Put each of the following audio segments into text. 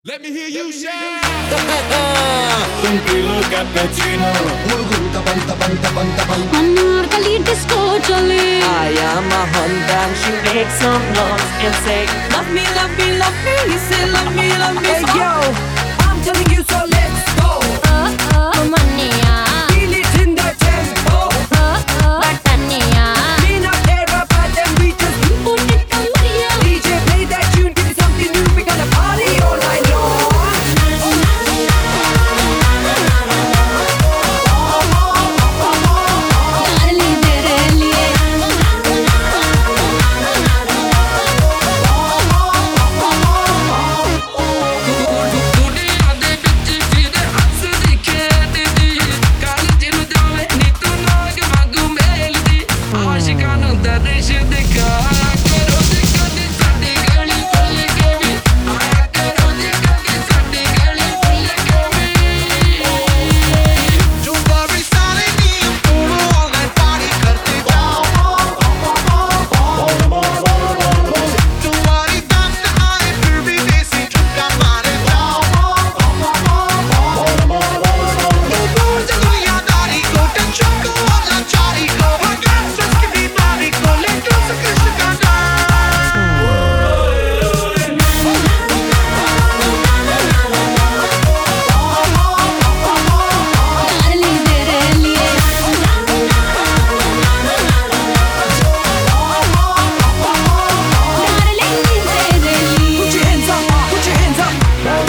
Let me hear you shout. Un kilo cappuccino. Anarkali disco chale. I am a Honda and she makes some noise and say, Love me, love me, love me. He said, love me, love me. hey yo, I'm telling you so let's go. Mania. Feel it in the tempo. Batania. We not care about them, we just Bonita Maria. DJ play that tune, give me something new, we gonna party all night long. Darling तेरे लिए. ਦੁਨੀਆ ਦੇ ਵਿੱਚ ਜਿਹਦੇ ਹੱਸਦੀ ਖੇਡਦੀ college ਨੂੰ ਜਾਵੇ ਨੀ ਤੂੰ ਨਾਗ ਵਾਂਗੂ ਮੇਲਦੀ ਆਸ਼ਿਕਾਂ ਨੂੰ ਦਰਸ਼ ਦਿਖਾ ਕਰੋ ਜੀ ਕਦੇ ਸਾਡੀ ਗਲੀ ਭੁੱਲ ਕੇ ਵੀ ਆਇਆ ਕਰੋ ਜੀ ਕਦੇ ਸਾਡੀ ਗਲੀ ਭੁੱਲ ਕੇ ਵੀ Don't worry, साले नी हम all night party करते जाओ. तुम्हारी दांत आए फिर भी देसी ठुमका मारे जाओ. तो दूर से दुनियादारी को टेंशन को और लाचारी को भगाओ की बीमारी को लेकर से कृष्ण का नाम. Darling तेरे लिए. Darling तेरे लिए. Put your hands up, put your hands up.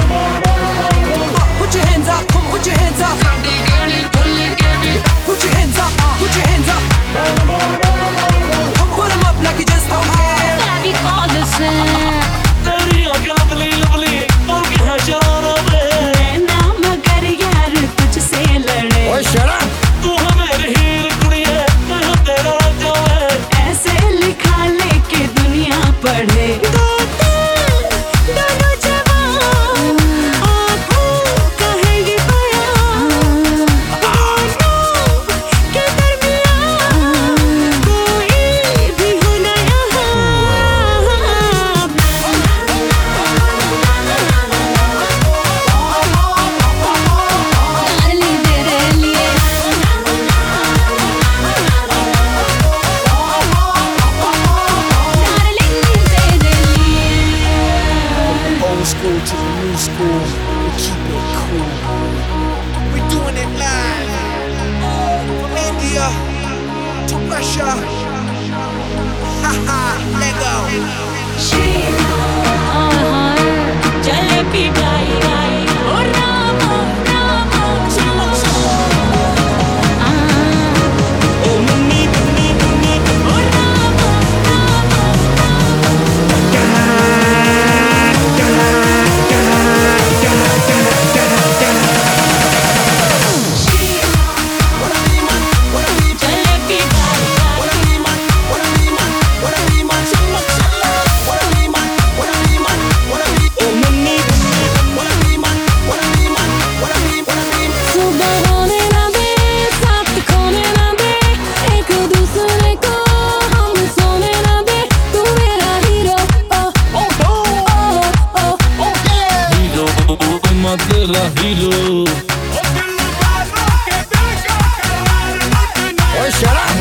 Put your hands up, come put your hands up. ਸਾਡੀ ਗਲੀ ਭੁੱਲ ਕੇ ਵੀ Put your hands up, put your hands up. Come put 'em up like you just don't care. Baby call the same. तेरी आँखें lovely lovely, बोल के है शरारा में। ना मगर यार तुझसे लड़े. तू है मेरी हीर कुड़िए, मैं हूँ तेरा राजा वे। ऐसे लिखा लेके दुनिया पढ़े. दोनों जवान आँखों का है ये बयान. दोनों के दरमियान कोई भी हो ना यहाँ. Darling तेरे लिए. Darling तेरे लिए. Old school to the new school, we keep it cool. We doing it live from India to Russia. Haha, Lego. Jalebi गाई गाई ओ राम चमक ओ मुन्नी मुन्नी मुन्नी, ओ राम जलेबी गाई गाई ओ मुन्नी सुबह होने ना दे साथ खोने ना दे एक दूसरे को हम सोने ना दे तू मेरा हीरो ओ ओ ओ ओ हीरो, मैं तेरा हीरो। Oh, shut up.